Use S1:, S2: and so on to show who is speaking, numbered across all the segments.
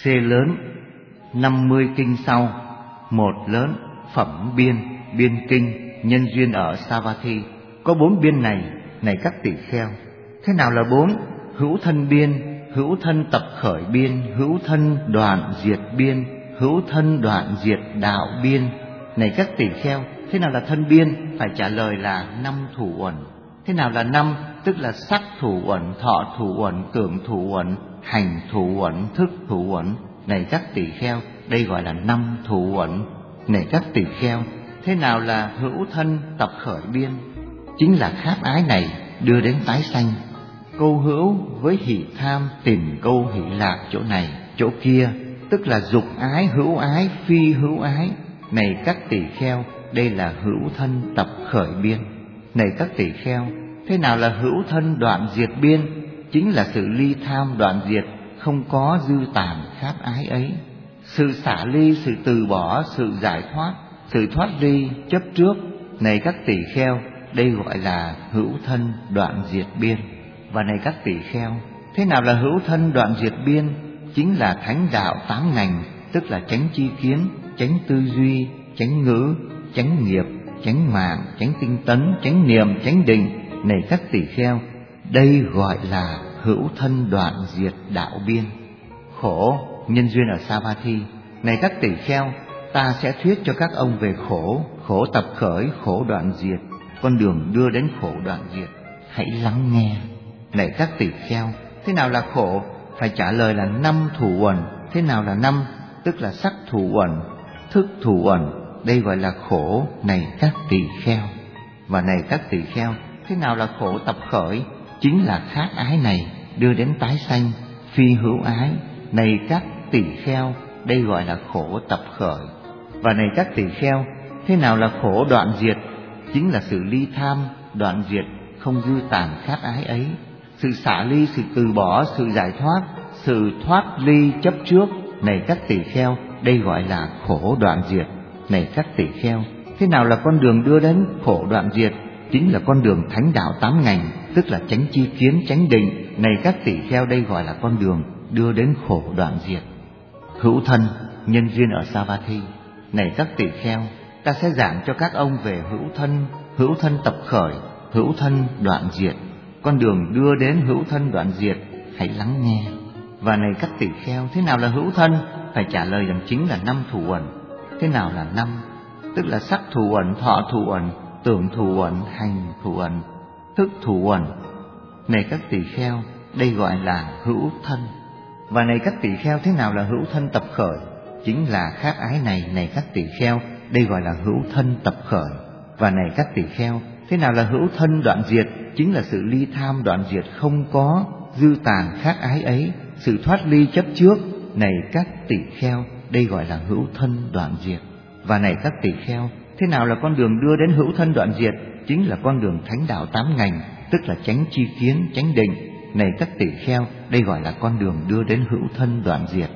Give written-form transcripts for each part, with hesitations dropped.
S1: C lớn 50 kinh sau. Một lớn phẩm biên, biên kinh, nhân duyên ở Savatthi. Có 4 biên này các tỳ kheo. Thế nào là 4? Hữu thân biên, hữu thân tập khởi biên, hữu thân đoạn diệt biên, hữu thân đoạn diệt đạo biên. Này các tỳ kheo, thế nào là thân biên? Phải trả lời là 5 thủ uẩn. Thế nào là 5? Tức là sắc thủ uẩn, thọ thủ uẩn, tưởng thủ uẩn, hành thủ uẩn, thức thủ uẩn. Này các tỳ kheo, đây gọi là 5 thủ uẩn. Này các tỳ kheo, thế nào là hữu thân tập khởi biên? Chính là khát ái này đưa đến tái sanh. Câu hữu với hỷ tham tìm câu hỷ lạc chỗ này chỗ kia, tức là dục ái, hữu ái, phi hữu ái. Này các tỳ kheo, đây là hữu thân tập khởi biên. Này các tỳ kheo, thế nào là hữu thân đoạn diệt biên? Chính là sự ly tham đoạn diệt, không có dư tàn khát ái ấy. Sự xả ly, sự từ bỏ, sự giải thoát, sự thoát ly chấp trước. Này các tỳ kheo, đây gọi là hữu thân đoạn diệt biên. Và này các tỳ kheo, thế nào là hữu thân đoạn diệt biên? Chính là thánh đạo 8 ngành, tức là chánh chi kiến, chánh tư duy, chánh ngữ, chánh nghiệp, chánh mạng, chánh tinh tấn, chánh niệm, chánh định. Này các tỳ kheo, đây gọi là hữu thân đoạn diệt đạo biên. Khổ, nhân duyên ở Savatthi. Này các tỳ kheo, ta sẽ thuyết cho các ông về khổ, khổ tập khởi, khổ đoạn diệt, con đường đưa đến khổ đoạn diệt. Hãy lắng nghe. Này các tỳ kheo, thế nào là khổ? Phải trả lời là 5 thủ uẩn. Thế nào là 5? Tức là sắc thủ uẩn, thức thủ uẩn. Đây gọi là khổ, này các tỳ kheo. Và này các tỳ kheo, thế nào là khổ tập khởi? Chính là khát ái này đưa đến tái sanh, phi hữu ái. Này các tỳ kheo, đây gọi là khổ tập khởi. Và này các tỳ kheo, thế nào là khổ đoạn diệt? Chính là sự ly tham, đoạn diệt, không dư tàn khát ái ấy. Sự xả ly, sự từ bỏ, sự giải thoát, sự thoát ly chấp trước. Này các tỳ kheo, đây gọi là khổ đoạn diệt. Này các tỳ kheo, thế nào là con đường đưa đến khổ đoạn diệt? Chính là con đường thánh đạo 8 ngành, tức là chánh chi kiến, chánh định. Này các tỳ kheo, đây gọi là con đường đưa đến khổ đoạn diệt. Hữu thân, nhân duyên ở Savatthi. Này các tỳ kheo, ta sẽ giảng cho các ông về hữu thân tập khởi, hữu thân đoạn diệt, con đường đưa đến hữu thân đoạn diệt. Hãy lắng nghe. Và này các tỳ kheo, thế nào là hữu thân? Phải trả lời rằng chính là 5 thủ uẩn. Thế nào là 5? Tức là sắc thủ uẩn, thọ thủ uẩn, tưởng thủ uẩn, hành thủ uẩn, thức thủ uẩn. Này các tỳ kheo, đây gọi là hữu thân. Và này các tỳ kheo, thế nào là hữu thân tập khởi? Chính là khát ái này. Này các tỳ kheo, đây gọi là hữu thân tập khởi. Và này các tỳ kheo, thế nào là hữu thân đoạn diệt? Chính là sự ly tham đoạn diệt, không có dư tàn khát ái ấy, sự thoát ly chấp trước. Này các tỳ kheo, đây gọi là hữu thân đoạn diệt. Và này các tỳ kheo, thế nào là con đường đưa đến hữu thân đoạn diệt? Chính là con đường thánh đạo 8 ngành, tức là chánh chi kiến, chánh định. Này các tỳ kheo, đây gọi là con đường đưa đến hữu thân đoạn diệt.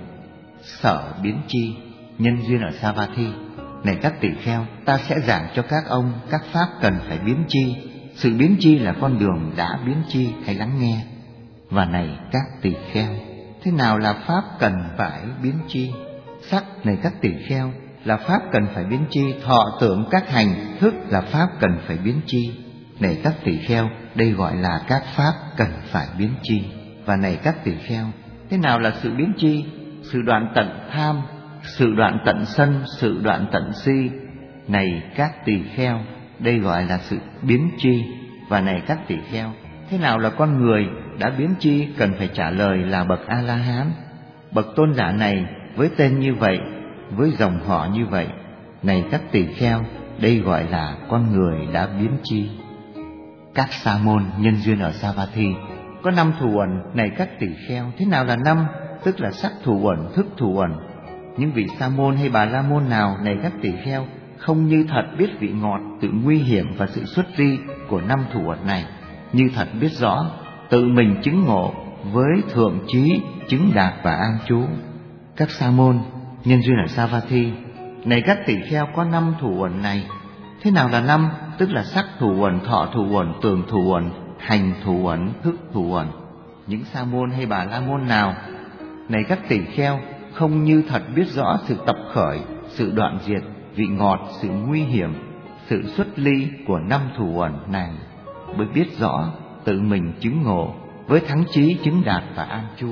S1: Sở biến chi, nhân duyên ở Savatthi. Này các tỳ kheo, ta sẽ giảng cho các ông các pháp cần phải biến chi. Sự biến chi là con đường đã biến chi. Hãy lắng nghe. Và này các tỳ kheo, thế nào là pháp cần phải biến chi? Sắc, này các tỳ kheo, là pháp cần phải biến chi. Thọ, tưởng, các hành, thức là pháp cần phải biến chi. Này các tỳ kheo, đây gọi là các pháp cần phải biến chi. Và này các tỳ kheo, thế nào là sự biến chi? Sự đoạn tận tham, sự đoạn tận sân, sự đoạn tận si. Này các tỳ kheo, đây gọi là sự biến chi. Và này các tỳ kheo, thế nào là con người đã biến chi? Cần phải trả lời là bậc A-la-hán. Bậc tôn giả này với tên như vậy, với dòng họ như vậy. Này các tỳ kheo, đây gọi là con người đã biến chi. Các sa môn nhân duyên ở Savatthi. Có 5 thủ uẩn. Này các tỳ kheo, thế nào là 5? Tức là sắc thủ uẩn, thức thủ uẩn. Những vị sa môn hay bà la môn nào, này các tỳ kheo, không như thật biết vị ngọt, sự nguy hiểm và sự xuất ly của 5 thủ uẩn này, như thật biết rõ, tự mình chứng ngộ với thượng trí, chứng đạt và an trú. Các sa môn nhân duyên ở Savatthi. Này các tỳ kheo, có 5 thủ uẩn này. Thế nào là 5? Tức là sắc thủ uẩn, thọ thủ uẩn, tưởng thủ uẩn, hành thủ uẩn, thức thủ uẩn. Những sa môn hay bà la môn nào, này các tỳ kheo, không như thật biết rõ sự tập khởi, sự đoạn diệt, vị ngọt, sự nguy hiểm, sự xuất ly của năm thủ uẩn này, mới biết rõ tự mình chứng ngộ với thắng chí chứng đạt và an trú.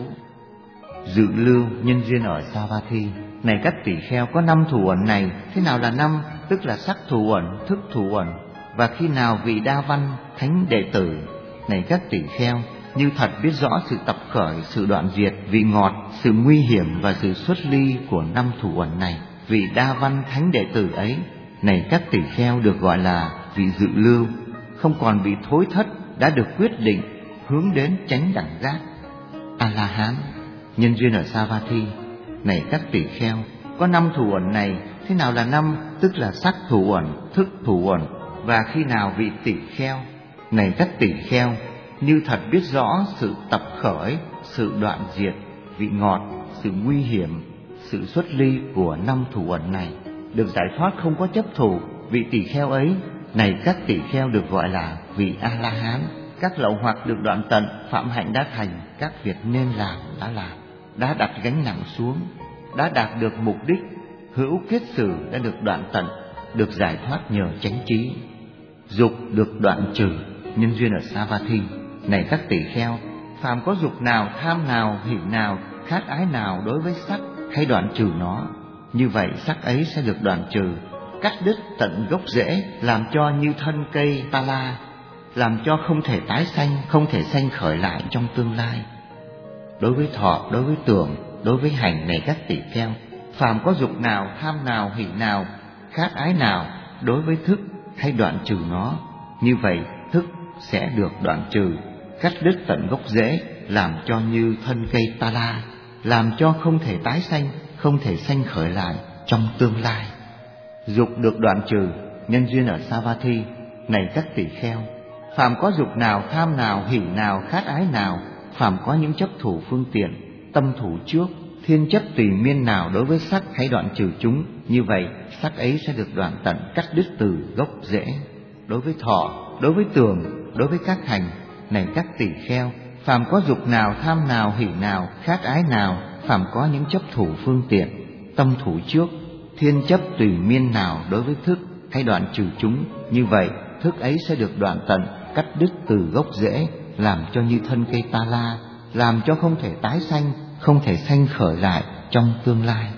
S1: Dự lưu nhân duyên ở Savatthi, này các tỷ kheo, có năm thủ uẩn này. Thế nào là năm? Tức là sắc thủ uẩn, thức thủ uẩn. Và khi nào vị Đa Văn thánh đệ tử, này các tỷ kheo, như thật biết rõ sự tập khởi, sự đoạn diệt, vị ngọt, sự nguy hiểm và sự xuất ly của năm thủ uẩn này, vị Đa Văn thánh đệ tử ấy, này các tỷ kheo, được gọi là vị dự lưu, không còn bị thối thất, đã được quyết định hướng đến chánh đẳng giác A La Hán. Nhân duyên ở Savatthi, này các tỷ kheo, có năm thủ uẩn này. Thế nào là năm? Tức là sắc thủ uẩn, thức thủ uẩn. Và khi nào vị tỷ kheo, này các tỷ kheo, như thật biết rõ sự tập khởi, sự đoạn diệt, vị ngọt, sự nguy hiểm, sự xuất ly của năm thủ uẩn này, được giải thoát không có chấp thủ, vị tỷ kheo ấy, này các tỷ kheo, được gọi là vị A La Hán. Các lậu hoặc được đoạn tận, phạm hạnh đã thành, các việc nên làm đã làm, đã đặt gánh nặng xuống, đã đạt được mục đích, hữu kết sử đã được đoạn tận, được giải thoát nhờ chánh trí. Dục được đoạn trừ. Nhân duyên ở Savatthi, này các tỷ kheo, phàm có dục nào, tham nào, hỷ nào, khát ái nào đối với sắc, hay đoạn trừ nó, như vậy sắc ấy sẽ được đoạn trừ, cắt đứt tận gốc rễ, làm cho như thân cây ta la, làm cho không thể tái sanh, không thể sanh khởi lại trong tương lai. Đối với thọ, đối với tưởng, đối với hành, này các tỷ kheo, phàm có dục nào, tham nào, hỷ nào, khát ái nào đối với thức, hay đoạn trừ nó, như vậy thức sẽ được đoạn trừ, cắt đứt tận gốc rễ, làm cho như thân cây ta la, làm cho không thể tái sanh, không thể sanh khởi lại trong tương lai. Dục được đoạn trừ. Nhân duyên ở Savatthi, này các tỷ kheo, phàm có dục nào, tham nào, hỷ nào, khát ái nào, phàm có những chấp thủ phương tiện, tâm thủ trước, thiên chấp tùy miên nào đối với sắc, hãy đoạn trừ chúng, như vậy sắc ấy sẽ được đoạn tận, cắt đứt từ gốc rễ. Đối với thọ, đối với tưởng, đối với các hành, này các tỷ kheo, phàm có dục nào, tham nào, hỷ nào, khát ái nào, phàm có những chấp thủ phương tiện, tâm thủ trước, thiên chấp tùy miên nào đối với thức, hãy đoạn trừ chúng, như vậy thức ấy sẽ được đoạn tận, cắt đứt từ gốc rễ, làm cho như thân cây ta la, làm cho không thể tái sanh, không thể sanh khởi lại trong tương lai.